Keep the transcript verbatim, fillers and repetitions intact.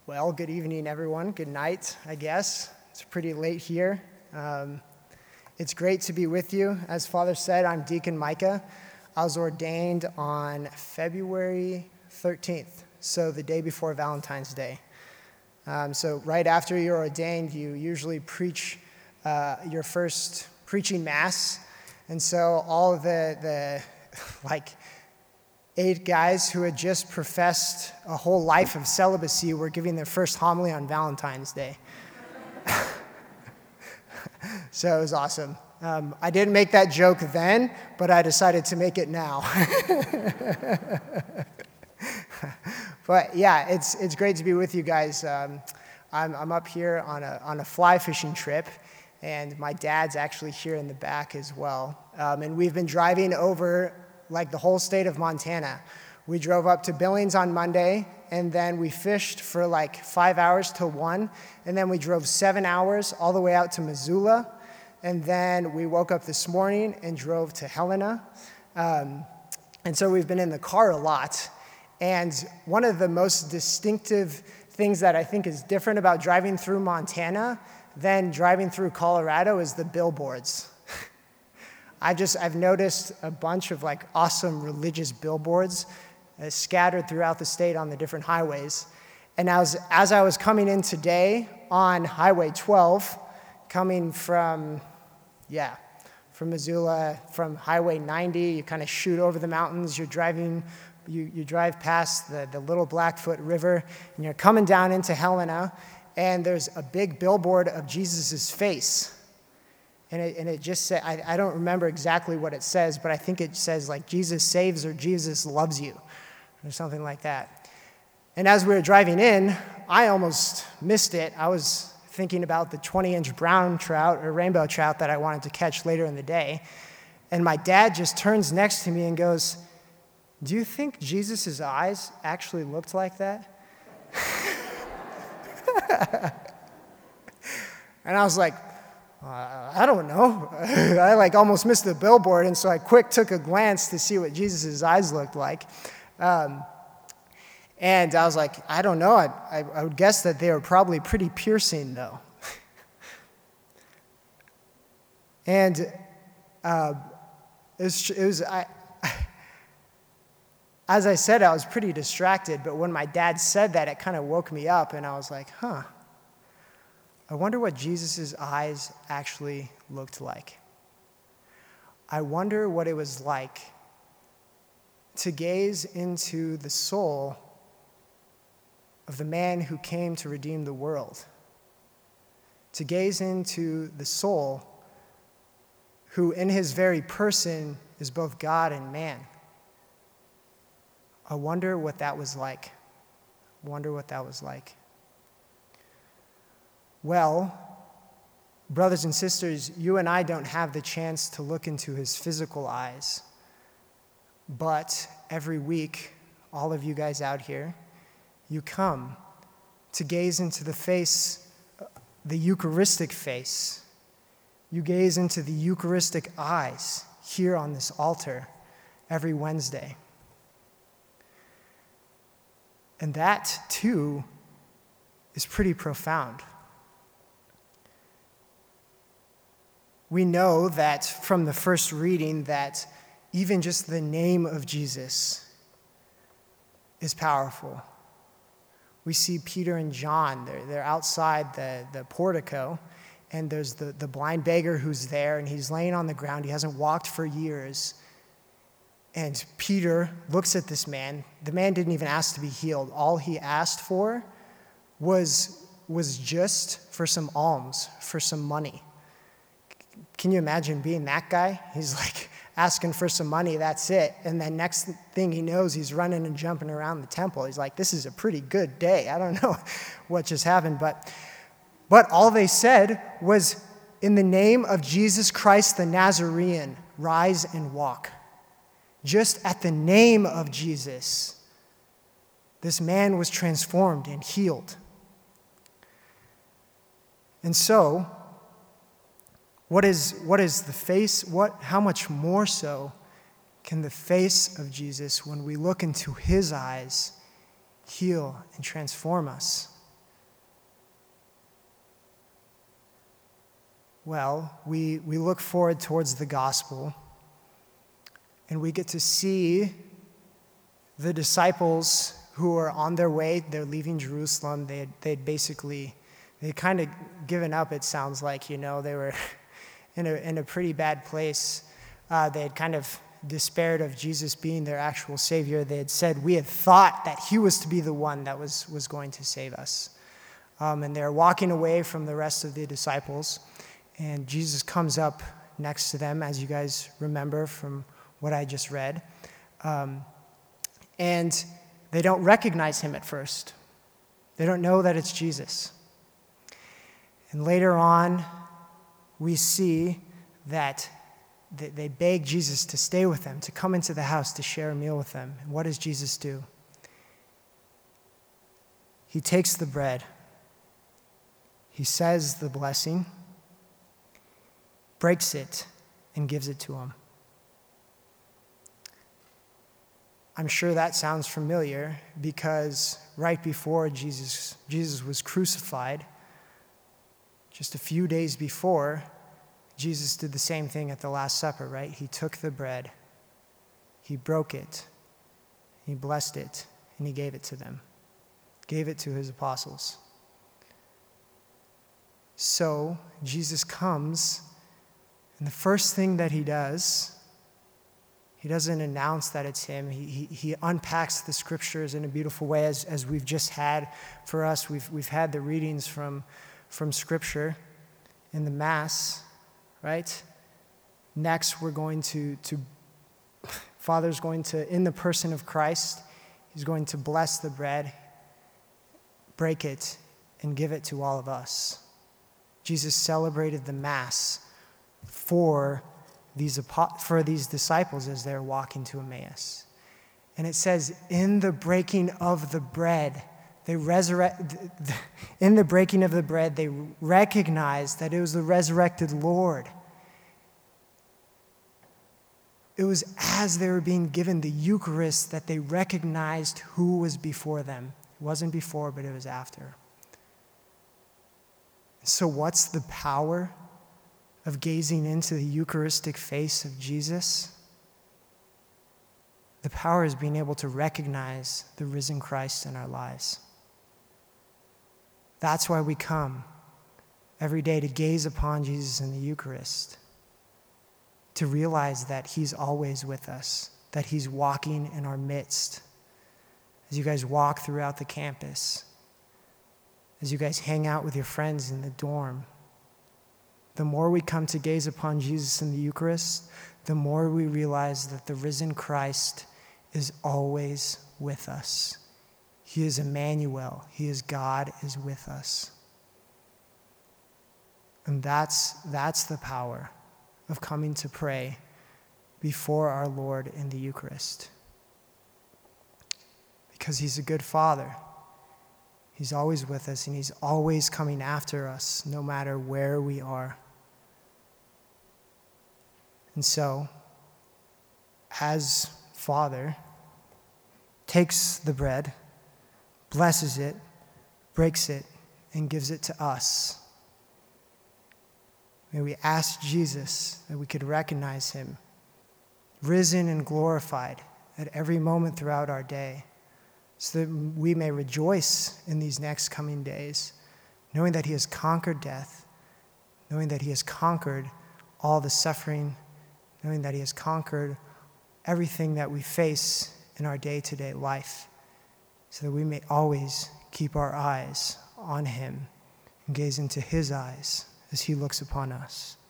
Well, good evening, everyone. Good night, I guess. It's pretty late here. Um, it's great to be with you. As Father said, I'm Deacon Micah. I was ordained on February thirteenth, so the day before Valentine's Day. Um, so right after you're ordained, you usually preach uh, your first preaching mass. And so all of the, the like, eight guys who had just professed a whole life of celibacy were giving their first homily on Valentine's Day. So it was awesome. Um, I didn't make that joke then, but I decided to make it now. But yeah, it's it's great to be with you guys. Um, I'm I'm up here on a on a fly fishing trip, and my dad's actually here in the back as well. Um, and we've been driving over like the whole state of Montana. We drove up to Billings on Monday, and then we fished for like five hours till one, and then we drove seven hours all the way out to Missoula, and then we woke up this morning and drove to Helena. Um, and so we've been in the car a lot, and one of the most distinctive things that I think is different about driving through Montana than driving through Colorado is the billboards. I just, I've noticed a bunch of like awesome religious billboards uh, scattered throughout the state on the different highways. And as, as I was coming in today on Highway twelve, coming from, yeah, from Missoula, from Highway ninety, you kind of shoot over the mountains, you're driving, you, you drive past the, the Little Blackfoot River, and you're coming down into Helena, and there's a big billboard of Jesus' face. And it, and it just said, I, I don't remember exactly what it says, but I think it says like Jesus saves or Jesus loves you or something like that. And as we were driving in, I almost missed it. I was thinking about the twenty-inch brown trout or rainbow trout that I wanted to catch later in the day. And my dad just turns next to me and goes, "Do you think Jesus' eyes actually looked like that?" And I was like, Uh, I don't know. I like almost missed the billboard, and so I quick took a glance to see what Jesus' eyes looked like. Um, and I was like, I don't know. I, I, I would guess that they were probably pretty piercing, though. and uh, it was, it was I, as I said, I was pretty distracted, but when my dad said that, it kind of woke me up, and I was like, huh. I wonder what Jesus' eyes actually looked like. I wonder what it was like to gaze into the soul of the man who came to redeem the world, to gaze into the soul who in his very person is both God and man. I wonder what that was like. I wonder what that was like. Well, brothers and sisters, you and I don't have the chance to look into his physical eyes, but every week, all of you guys out here, you come to gaze into the face, the Eucharistic face. You gaze into the Eucharistic eyes here on this altar every Wednesday. And that, too, is pretty profound. We know that from the first reading that even just the name of Jesus is powerful. We see Peter and John, they're, they're outside the, the portico, and there's the, the blind beggar who's there, and he's laying on the ground. He hasn't walked for years. And Peter looks at this man. The man didn't even ask to be healed. All he asked for was, was just for some alms, for some money. Can you imagine being that guy? He's like asking for some money, that's it. And then next thing he knows, he's running and jumping around the temple. He's like, this is a pretty good day. I don't know what just happened. But, but all they said was, in the name of Jesus Christ the Nazarene, rise and walk. Just at the name of Jesus, this man was transformed and healed. And so, What is, what is the face, what, how much more so can the face of Jesus, when we look into his eyes, heal and transform us? Well, we, we look forward towards the gospel, and we get to see the disciples who are on their way. They're leaving Jerusalem. They had, they'd basically, they'd kind of given up, it sounds like, you know. They were in a, in a pretty bad place. Uh, they had kind of despaired of Jesus being their actual Savior. They had said, we had thought that he was to be the one that was, was going to save us. Um, and they're walking away from the rest of the disciples. And Jesus comes up next to them, as you guys remember from what I just read. Um, and they don't recognize him at first. They don't know that it's Jesus. And later on, we see that they beg Jesus to stay with them, to come into the house, to share a meal with them. And what does Jesus do? He takes the bread. He says the blessing, breaks it, and gives it to them. I'm sure that sounds familiar because right before Jesus, Jesus was crucified, just a few days before, Jesus did the same thing at the Last Supper, right? He took the bread, he broke it, he blessed it, and he gave it to them, gave it to his apostles. So Jesus comes, and the first thing that he does, he doesn't announce that it's him. He, he, he unpacks the scriptures in a beautiful way, as, as we've just had for us. We've, we've had the readings from, from scripture in the Mass, right? Next, we're going to, to, Father's going to, in the person of Christ, he's going to bless the bread, break it, and give it to all of us. Jesus celebrated the Mass for these, for these disciples as they're walking to Emmaus. And it says, in the breaking of the bread, they resurrect, in the breaking of the bread, they recognized that it was the resurrected Lord. It was as they were being given the Eucharist that they recognized who was before them. It wasn't before, but it was after. So what's the power of gazing into the Eucharistic face of Jesus? The power is being able to recognize the risen Christ in our lives. That's why we come every day, to gaze upon Jesus in the Eucharist, to realize that he's always with us, that he's walking in our midst. As you guys walk throughout the campus, as you guys hang out with your friends in the dorm, the more we come to gaze upon Jesus in the Eucharist, the more we realize that the risen Christ is always with us. He is Emmanuel. He is God is with us. And that's, that's the power of coming to pray before our Lord in the Eucharist. Because he's a good Father. He's always with us, and he's always coming after us, no matter where we are. And so, as Father takes the bread, blesses it, breaks it, and gives it to us, may we ask Jesus that we could recognize him, risen and glorified at every moment throughout our day, so that we may rejoice in these next coming days, knowing that he has conquered death, knowing that he has conquered all the suffering, knowing that he has conquered everything that we face in our day-to-day life, so that we may always keep our eyes on him and gaze into his eyes as he looks upon us.